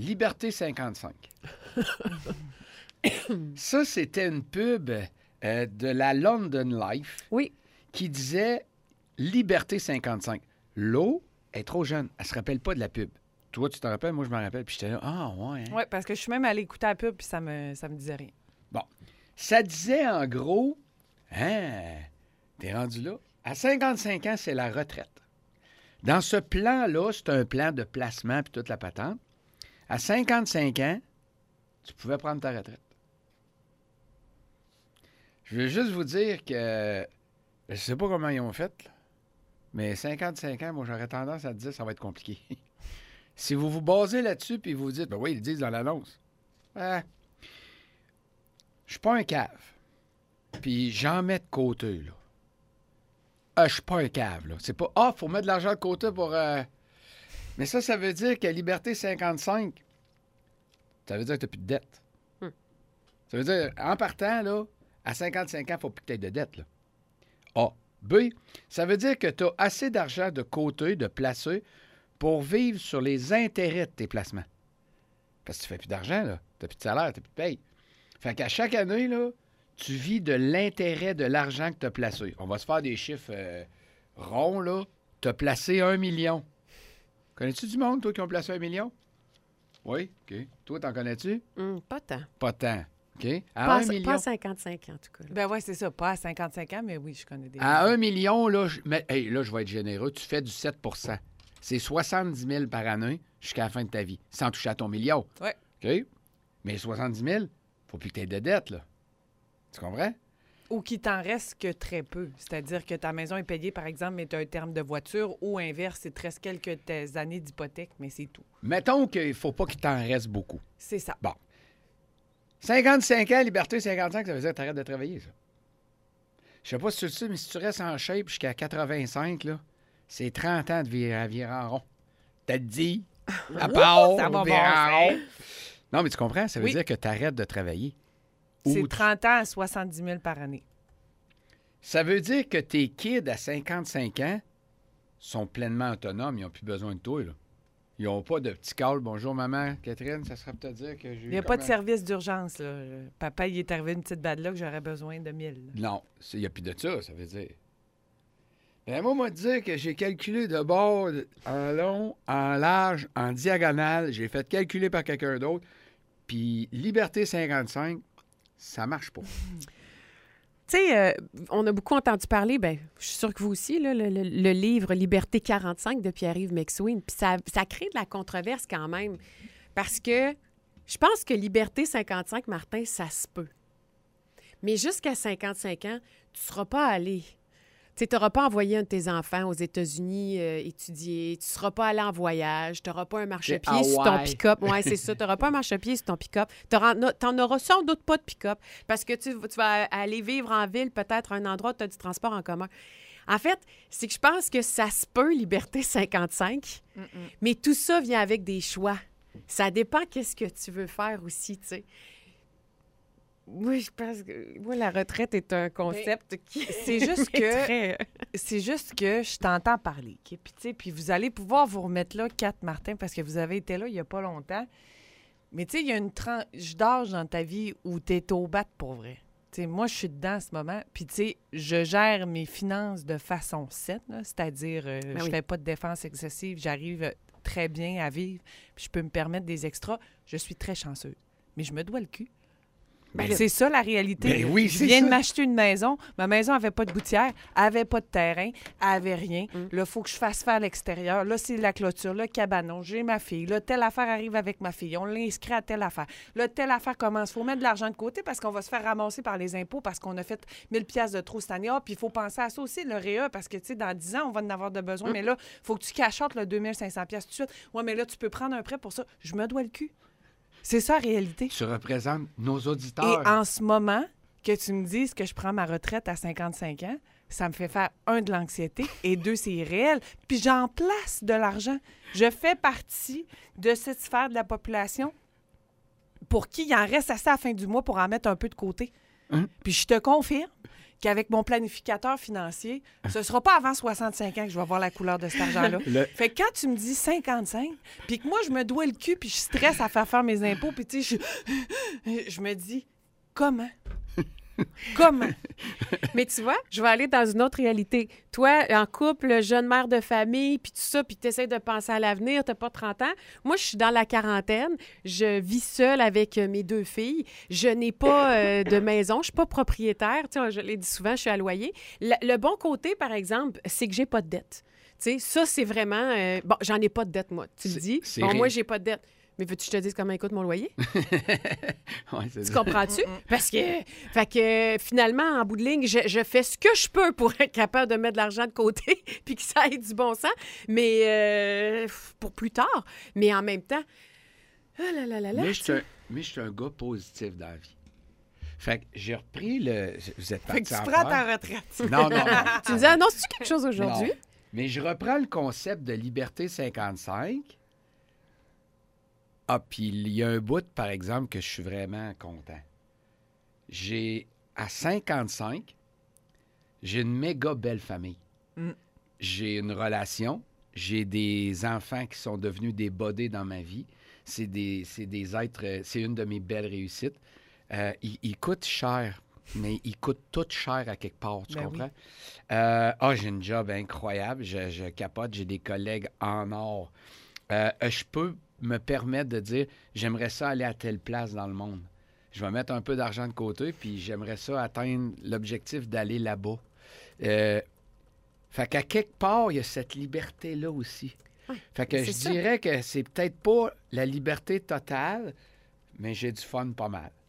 Liberté 55. Ça, c'était une pub de la London Life qui disait Liberté 55. L'eau est trop jeune. Elle se rappelle pas de la pub. Toi, tu t'en rappelles? Moi, je m'en rappelle. Puis j'étais là, ouais. Hein? Oui, parce que je suis même allée écouter la pub puis ça me disait rien. Bon. Ça disait en gros, t'es rendu là. À 55 ans, c'est la retraite. Dans ce plan-là, c'est un plan de placement puis toute la patente. À 55 ans, tu pouvais prendre ta retraite. Je veux juste vous dire que je sais pas comment ils ont fait, là, mais 55 ans, moi, j'aurais tendance à te dire que ça va être compliqué. Si vous vous basez là-dessus puis vous dites, ben oui, ils disent dans l'annonce. Je suis pas un cave. Puis j'en mets de côté, là. Je suis pas un cave, là. C'est pas, faut mettre de l'argent de côté pour... Mais ça veut dire que Liberté 55, ça veut dire que tu n'as plus de dette. Ça veut dire, en partant, là, à 55 ans, il ne faut plus que tu aies de dette, là. A. B, ça veut dire que tu as assez d'argent de côté, de placer, pour vivre sur les intérêts de tes placements. Parce que tu ne fais plus d'argent, là. Tu n'as plus de salaire, tu n'as plus de paye. Fait qu'à chaque année, là, tu vis de l'intérêt de l'argent que tu as placé. On va se faire des chiffres ronds, là. Tu as placé 1 million. Connais-tu du monde, toi, qui ont placé 1 million? Oui, OK. Toi, t'en connais-tu? Pas tant. Pas tant. OK. Pas à 55 ans, en tout cas. Ben oui, c'est ça. Pas à 55 ans, mais oui, je connais des... À 1 million, là, je vais être généreux, tu fais du 7 %. C'est 70 000 par année jusqu'à la fin de ta vie, sans toucher à ton million. Oui. OK? Mais 70 000, faut plus que tu aies de dette, là. Tu comprends? Ou qu'il t'en reste que très peu. C'est-à-dire que ta maison est payée, par exemple, mais tu as un terme de voiture, ou inverse, il te reste quelques années d'hypothèque, mais c'est tout. Mettons qu'il ne faut pas qu'il t'en reste beaucoup. C'est ça. Bon. 55 ans, Liberté 55, ça veut dire que tu arrêtes de travailler, ça. Je sais pas si tu le sais, mais si tu restes en shape jusqu'à 85, là, c'est 30 ans de virer en rond. T'as dit, à part, ça va virer en rond. bon. Non, mais tu comprends? Ça veut dire que tu arrêtes de travailler. C'est 30 ans à 70 000 par année. Ça veut dire que tes kids à 55 ans sont pleinement autonomes. Ils n'ont plus besoin de toi, là. Ils n'ont pas de petit call. Bonjour, maman. Catherine, ça serait peut-être dire que j'ai... Il n'y a pas de service d'urgence, là. Papa, il est arrivé une petite bad là que j'aurais besoin de 1000. Non, il n'y a plus de ça veut dire. Ben moi, dire que j'ai calculé de bord en long, en large, en diagonale. J'ai fait calculer par quelqu'un d'autre. Puis Liberté 55, ça marche pas. Tu sais, on a beaucoup entendu parler, je suis sûre que vous aussi, là, le livre Liberté 45 de Pierre-Yves McSween. Puis ça crée de la controverse quand même. Parce que je pense que Liberté 55, Martin, ça se peut. Mais jusqu'à 55 ans, tu ne seras pas allé. Tu n'auras pas envoyé un de tes enfants aux États-Unis étudier. Tu ne seras pas allé en voyage. Tu n'auras pas un marchepied sur ton pick-up. Oui, c'est ça. Tu n'auras pas un marchepied sur ton pick-up. Tu n'en auras sans doute pas de pick-up parce que tu vas aller vivre en ville, peut-être un endroit où tu as du transport en commun. En fait, c'est que je pense que ça se peut, Liberté 55, mais tout ça vient avec des choix. Ça dépend qu'est-ce que tu veux faire aussi, tu sais. Oui, je pense que la retraite est un concept qui c'est juste que c'est juste que je t'entends parler. Okay? Puis vous allez pouvoir vous remettre là, Kat Martin, parce que vous avez été là il n'y a pas longtemps. Mais tu sais, il y a une tranche d'âge dans ta vie où tu es au bat pour vrai. T'sais, moi, je suis dedans en ce moment. Puis, tu sais, je gère mes finances de façon saine, c'est-à-dire, je fais pas de dépenses excessives, j'arrive très bien à vivre, puis je peux me permettre des extras. Je suis très chanceuse. Mais je me dois le cul. C'est ça, la réalité. Ben oui, je viens de m'acheter une maison. Ma maison n'avait pas de gouttière, avait pas de terrain, avait rien. Là, il faut que je fasse faire à l'extérieur. Là, c'est la clôture, le cabanon. J'ai ma fille. Là, telle affaire arrive avec ma fille. On l'inscrit à telle affaire. Là, telle affaire commence. Il faut mettre de l'argent de côté parce qu'on va se faire ramasser par les impôts parce qu'on a fait 1000 piastres de trop cette année. Puis il faut penser à ça aussi, le REA, parce que, tu sais, dans 10 ans, on va en avoir de besoin. Mais là, il faut que tu cachottes le 2500 piastres tout de suite. Ouais, mais là, tu peux prendre un prêt pour ça. Je me dois le cul. C'est ça, la réalité. Tu représentes nos auditeurs. Et en ce moment, que tu me dises que je prends ma retraite à 55 ans, ça me fait faire, 1, de l'anxiété, et 2, c'est irréel. Puis j'en place de l'argent. Je fais partie de cette sphère de la population pour qui il en reste assez à la fin du mois pour en mettre un peu de côté. Puis je te confirme qu'avec mon planificateur financier, ce sera pas avant 65 ans que je vais voir la couleur de cet argent-là. Fait que quand tu me dis 55, puis que moi, je me dois le cul, puis je stresse à faire mes impôts, puis tu sais, je me dis, comment? Comment? Mais tu vois, je vais aller dans une autre réalité. Toi, en couple, jeune mère de famille, puis tout ça, puis tu essaies de penser à l'avenir, t'as pas 30 ans. Moi, je suis dans la quarantaine. Je vis seule avec mes 2 filles. Je n'ai pas de maison. Je suis pas propriétaire. Tu sais, je l'ai dit souvent, je suis à loyer. Le bon côté, par exemple, c'est que j'ai pas de dette. Tu sais, ça, c'est vraiment... bon, j'en ai pas de dette, moi. Tu le dis. Bon, moi, j'ai pas de dette. Mais veux-tu que je te dise comment il coûte mon loyer? Ouais, Tu comprends-tu? Parce que, fait que finalement, en bout de ligne, je fais ce que je peux pour être capable de mettre de l'argent de côté puis que ça ait du bon sens, mais pour plus tard. Mais en même temps, ah là là là là. Mais je suis un gars positif dans la vie. Fait que j'ai repris le... Vous êtes Fait parti que tu en prends peur. ta retraite. Non. Tu me dis, annonces-tu quelque chose aujourd'hui? Non. Mais je reprends le concept de Liberté 55. Ah, puis il y a un bout, par exemple, que je suis vraiment content. À 55, j'ai une méga belle famille. J'ai une relation. J'ai des enfants qui sont devenus des bodés dans ma vie. C'est des êtres... C'est une de mes belles réussites. Ils coûtent cher, mais ils coûtent tout cher à quelque part, tu comprends? Oui. J'ai une job incroyable. Je capote. J'ai des collègues en or. Je peux me permettre de dire, j'aimerais ça aller à telle place dans le monde. Je vais mettre un peu d'argent de côté, puis j'aimerais ça atteindre l'objectif d'aller là-bas. Fait qu'à quelque part, il y a cette liberté-là aussi. Fait que je dirais que c'est peut-être pas la liberté totale, mais j'ai du fun pas mal.